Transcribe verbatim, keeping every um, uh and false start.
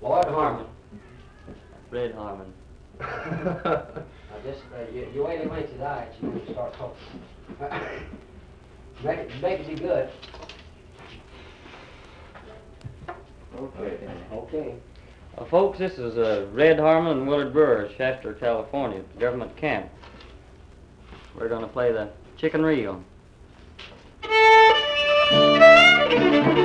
Boyd Harmon. Red Harmon. Now just, uh, you, you wait a minute till I actually you start talking. make, it, make it be good. Okay. Okay. Uh, folks, this is uh, Red Harmon and Willard Burr, Shafter, California, at the government camp. We're going to play the chicken reel.